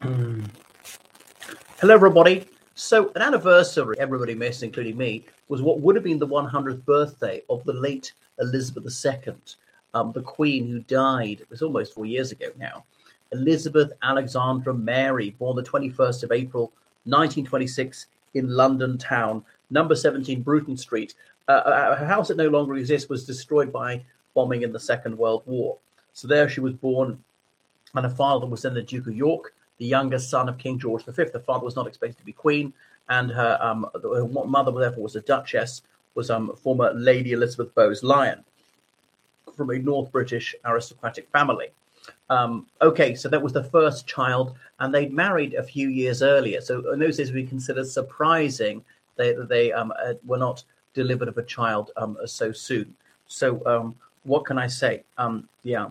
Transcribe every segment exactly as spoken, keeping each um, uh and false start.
Hello, everybody. So, an anniversary everybody missed, including me, was what would have been the one hundredth birthday of the late Elizabeth the Second, um, the Queen who died. It was almost four years ago now. Elizabeth Alexandra Mary, born the twenty-first of April, nineteen twenty-six, in London town, number seventeen, Bruton Street. Uh, a house that no longer exists was destroyed by bombing in the Second World War. So there she was born, and her father was then the Duke of York, the youngest son of King George the Fifth. The father was not expected to be queen, and her, um, her mother, therefore, was a duchess, was um, former Lady Elizabeth Bowes-Lyon, from a North British aristocratic family. Um, okay, so that was the first child, and they'd married a few years earlier. So in those days, we considered surprising they, that they um, uh, were not delivered of a child um, so soon. So um, what can I say? Um, yeah.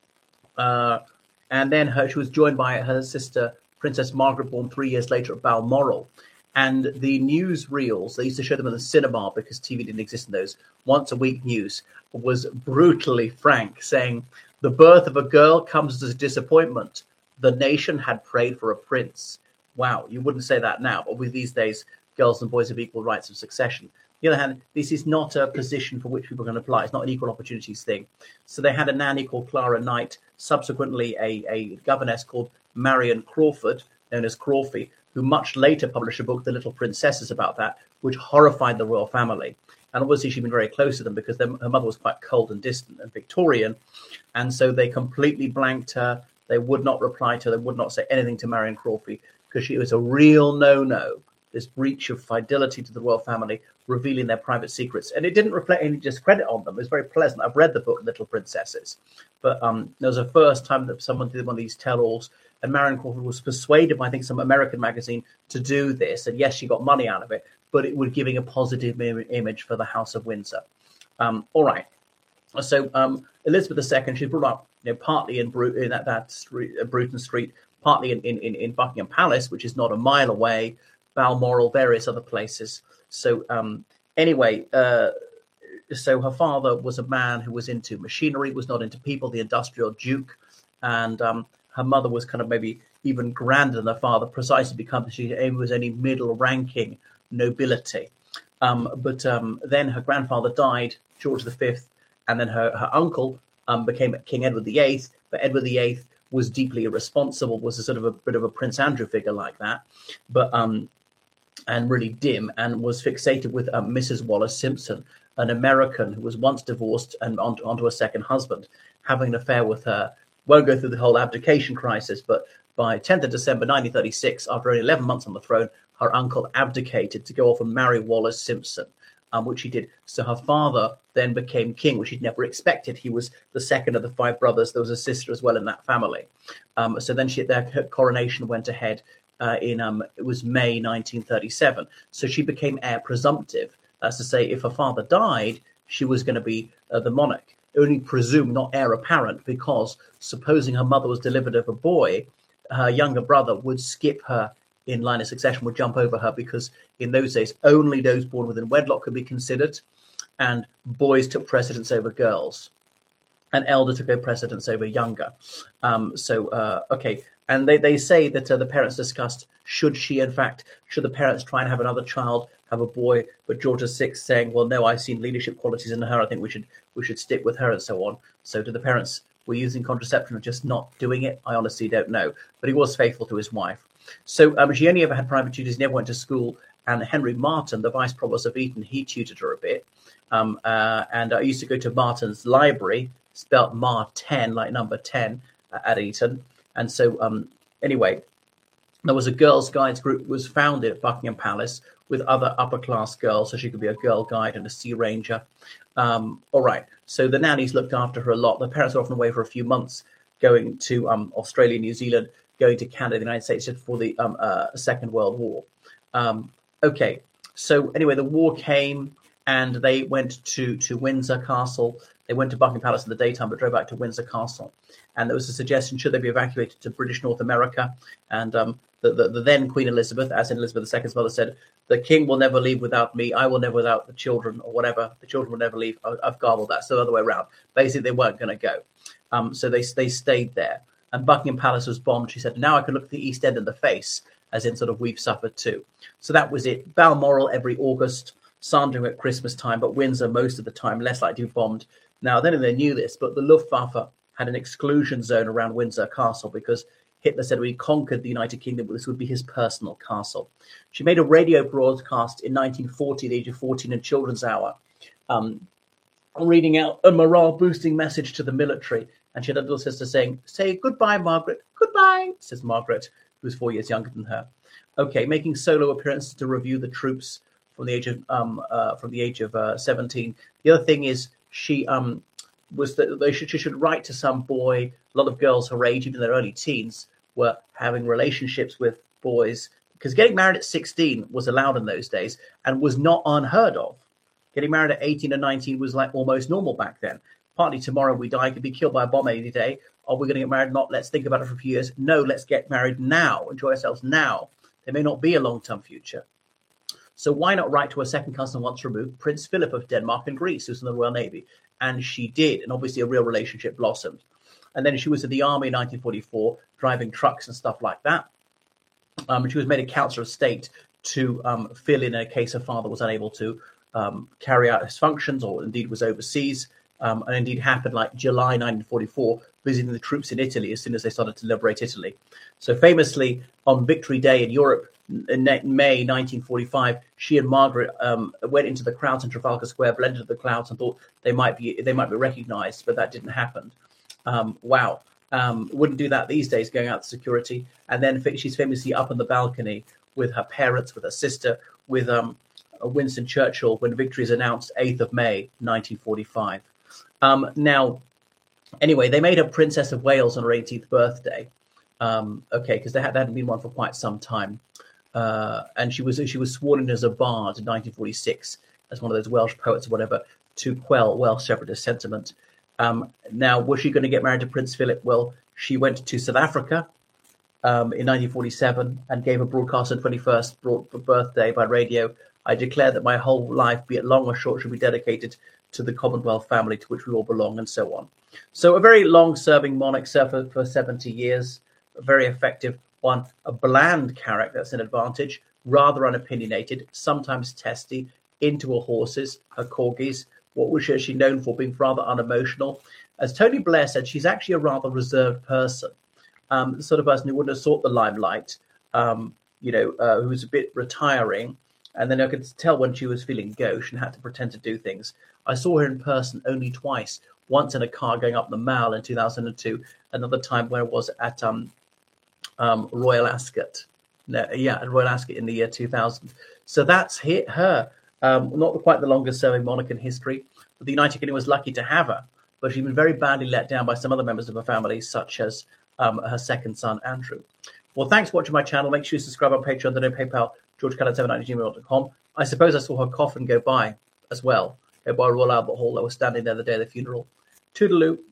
Uh, And then her, she was joined by her sister, Princess Margaret, born three years later at Balmoral. And the newsreels, they used to show them in the cinema because T V didn't exist in those, once a week news, was brutally frank, saying, the birth of a girl comes as a disappointment. The nation had prayed for a prince. Wow, you wouldn't say that now, but with these days, girls and boys have equal rights of succession. On the other hand, this is not a position for which people are going to apply. It's not an equal opportunities thing. So they had a nanny called Clara Knight, subsequently a, a governess called Marion Crawford, known as Crawfie, who much later published a book, The Little Princesses, about that, which horrified the royal family. And obviously she'd been very close to them because their, her mother was quite cold and distant and Victorian. And so they completely blanked her. They would not reply to her. They would not say anything to Marion Crawfie because she was a real no-no. This breach of fidelity to the royal family, revealing their private secrets. And it didn't reflect any discredit on them. It was very pleasant. I've read the book, Little Princesses. But um, there was a first time that someone did one of these tell-alls, and Marion Crawford was persuaded by, I think, some American magazine to do this. And yes, she got money out of it, but it was giving a positive im- image for the House of Windsor. Um, all right. So um, Elizabeth the Second, she's brought up, you know, partly in, Bru- in that, that street, uh, Bruton Street, partly in, in, in Buckingham Palace, which is not a mile away, Balmoral, various other places. So um, anyway, uh, so her father was a man who was into machinery, was not into people, the industrial duke. And um, her mother was kind of maybe even grander than her father, precisely because she was only middle-ranking nobility. Um, but um, then her grandfather died, George the Fifth, and then her, her uncle um, became King Edward the Eighth. But Edward the Eighth was deeply irresponsible, was a sort of a bit of a Prince Andrew figure like that. But um, and really dim, and was fixated with um, Missus Wallace Simpson, an American who was once divorced and on, onto a second husband, having an affair with her. Won't go through the whole abdication crisis, but by tenth of December nineteen thirty-six, after only eleven months on the throne, her uncle abdicated to go off and marry Wallace Simpson, um, which he did. So her father then became king, which he'd never expected. He was the second of the five brothers. There was a sister as well in that family. Um, so then she, their coronation went ahead. Uh, in um, it was May nineteen thirty-seven. So she became heir presumptive. That's to say, if her father died, she was going to be uh, the monarch. Only presumed, not heir apparent, because supposing her mother was delivered of a boy, her younger brother would skip her in line of succession, would jump over her, because in those days, only those born within wedlock could be considered, and boys took precedence over girls, and elder took precedence over younger. Um, so, uh, okay. And they, they say that uh, the parents discussed, should she, in fact, should the parents try and have another child, have a boy, but George the Sixth saying, well, no, I've seen leadership qualities in her. I think we should we should stick with her and so on. So do the parents were using contraception or just not doing it? I honestly don't know. But he was faithful to his wife. So um, she only ever had private tutors, never went to school. And Henry Martin, the Vice Provost of Eton, he tutored her a bit. Um, uh, and I used to go to Martin's library, spelt Mar ten, like number ten, uh, at Eton. And so, um, anyway, there was a girls' guides group was founded at Buckingham Palace with other upper-class girls, so she could be a girl guide and a sea ranger. Um, all right, so the nannies looked after her a lot. The parents were often away for a few months, going to um, Australia, New Zealand, going to Canada, the United States, just before the um, uh, Second World War. Um, okay, so anyway, the war came, and they went to, to Windsor Castle. They went to Buckingham Palace in the daytime, but drove back to Windsor Castle. And there was a suggestion, should they be evacuated to British North America? And um, the, the, the then Queen Elizabeth, as in Elizabeth the Second's mother, said, the king will never leave without me. I will never without the children, or whatever. The children will never leave. I, I've garbled that. So the other way around. Basically, they weren't going to go. Um, so they they stayed there. and Buckingham Palace was bombed. She said, now I can look the East End in the face, as in sort of we've suffered too. So that was it. Balmoral every August, Sandringham at Christmas time, but Windsor most of the time, less likely to be bombed. Now, I don't know if they knew this, but the Luftwaffe had an exclusion zone around Windsor Castle because Hitler said when he conquered the United Kingdom, this would be his personal castle. She made a radio broadcast in nineteen forty, at the age of fourteen, in Children's Hour, um, reading out a morale-boosting message to the military. And she had a little sister saying, say goodbye, Margaret. Goodbye, says Margaret, who was four years younger than her. Okay, making solo appearances to review the troops from the age of um, uh, from the age of uh, seventeen. The other thing is she um, was that they should, she should write to some boy. A lot of girls her age, even in their early teens, were having relationships with boys because getting married at sixteen was allowed in those days and was not unheard of. Getting married at eighteen or nineteen was like almost normal back then. Partly tomorrow we die, could be killed by a bomb any day. Are we going to get married? Not. Let's think about it for a few years. No, let's get married now. Enjoy ourselves now. There may not be a long-term future. So why not write to her second cousin once removed, Prince Philip of Denmark and Greece, who's in the Royal Navy? And she did. And obviously a real relationship blossomed. And then she was in the army in nineteen forty-four, driving trucks and stuff like that. Um, she was made a councillor of state to um, fill in a case her father was unable to um, carry out his functions, or indeed was overseas. Um, and indeed happened like July nineteen forty-four, visiting the troops in Italy as soon as they started to liberate Italy. So famously, on Victory Day in Europe, in May nineteen forty-five, she and Margaret um, went into the crowds in Trafalgar Square, blended the clouds, and thought they might be they might be recognised, but that didn't happen. Um, wow, um, wouldn't do that these days, going out to security. And then she's famously up on the balcony with her parents, with her sister, with um, Winston Churchill when victory is announced, eighth of May nineteen forty-five. Um, now, anyway, they made her Princess of Wales on her eighteenth birthday. Um, okay, because they, had, they hadn't been one for quite some time. Uh, and she was she was sworn in as a bard in nineteen forty-six, as one of those Welsh poets or whatever, to quell Welsh separatist sentiment. Um, now, was she going to get married to Prince Philip? Well, she went to South Africa um, in nineteen forty-seven and gave a broadcast on twenty-first birthday by radio. I declare that my whole life, be it long or short, should be dedicated to the Commonwealth family to which we all belong, and so on. So a very long-serving monarch, served for, for seventy years, a very effective one, a bland character, that's an advantage, rather unopinionated, sometimes testy, into her horses, her corgis. What was she known for? Being rather unemotional. As Tony Blair said, she's actually a rather reserved person, um, the sort of person who wouldn't have sought the limelight, um, you know, uh, who was a bit retiring. And then I could tell when she was feeling gauche and had to pretend to do things. I saw her in person only twice, once in a car going up the Mall in two thousand two, another time where I was at um, um, Royal Ascot. No, yeah, at Royal Ascot in the year two thousand. So that's hit her. Um, not quite the longest serving monarch in history, but the United Kingdom was lucky to have her. But she's been very badly let down by some other members of her family, such as um, her second son, Andrew. Well, thanks for watching my channel. Make sure you subscribe on Patreon, then on PayPal, george callan seven nine at gmail dot com. I suppose I saw her coffin go by as well, go by Royal Albert Hall. I was standing there the day of the funeral. Toodaloo.